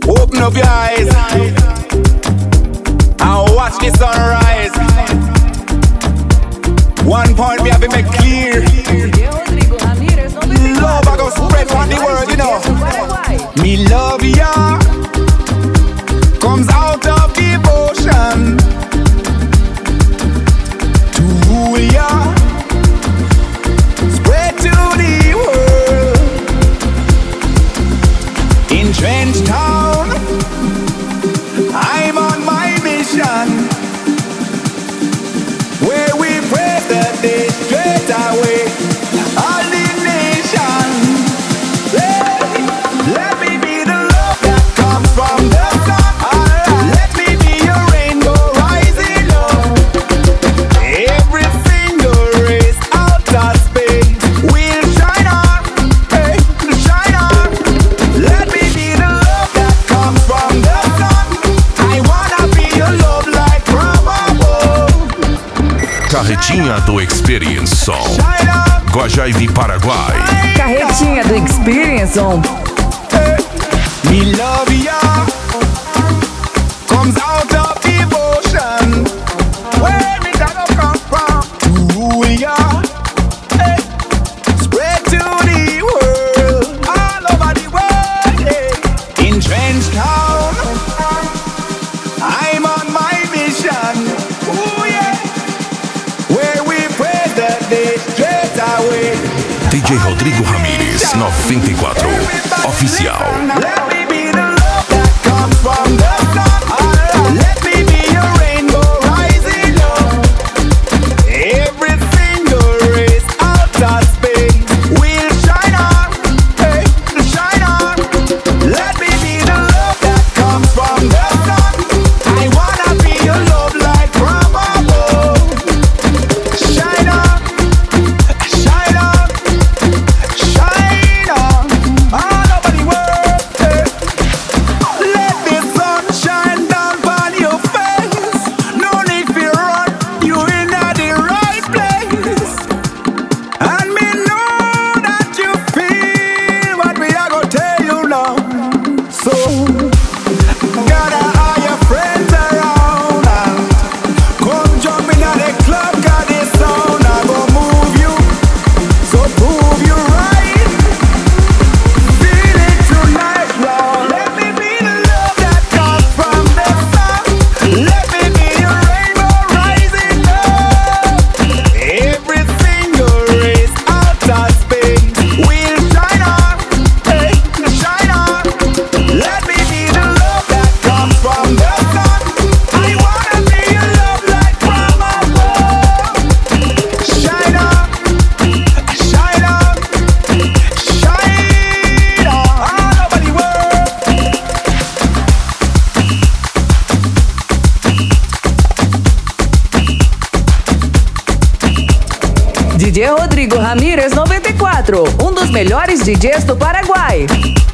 Open up your eyes and watch the sunrise. One point we have to make clear. Love I go spread on the world, you know. Me love ya comes out of devotion to rule ya, spread to the world. In Trench Town, I'm on my mission, where we pray that they straight away all the nation. Let me be the love that comes from the sun. Let me be your rainbow rising up. Every single race out of space will shine on, hey, shine on. Let me be the love that comes from the sun. I wanna be your love light from above. Carretinha do Experience Som. Shine on. Guajaivi, Paraguai. Carretinha do Experience On. Me love ya comes out of devotion. Where me gonna come from? To rule ya, hey, spread to the world, all over the world. Yeah. In Trench Town, I'm on my mission. Ooh yeah, where we pray that they straight away. DJ Rodrigo Ramírez, 94. Oficial. Let me be the love that comes from the sun. Let me be your rainbow rising up. Every single race out of space will shine on, hey, shine on. Let me be the love that comes from the sun. I wanna be your love light from above. Shine on, shine on, shine on, all over the world. Hey. Let the sun shine down on your face. No need to run, you in the right place. And me know that you feel what we are gonna tell you now. So gather all your friends around and come jump in at the club, 'cause this sound I go move you. So prove you right. Feel it tonight, Lord. Let me be the love that comes from the sun. Let me be your rainbow rising up. Every single race out of space will shine on, hey, shine on. Let me be the love that comes from the sun. I wanna be your love light from above. Shine on, shine on, shine on, all over the world. DJ Rodrigo Ramírez 94, um dos melhores DJs do Paraguai.